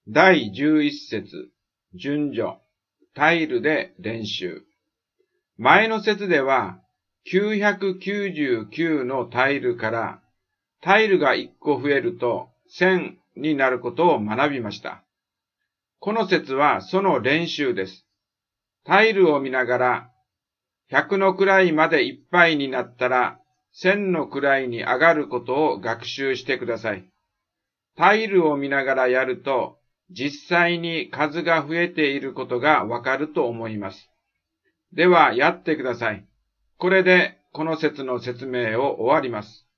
第11節、順序、タイルで練習。前の節では999のタイルからタイルが1個増えると1000になることを学びました。この節はその練習です。タイルを見ながら100の位までいっぱいになったら1000の位に上がることを学習してください。タイルを見ながらやると実際に数が増えていることがわかると思います。ではやってください。これでこの節の説明を終わります。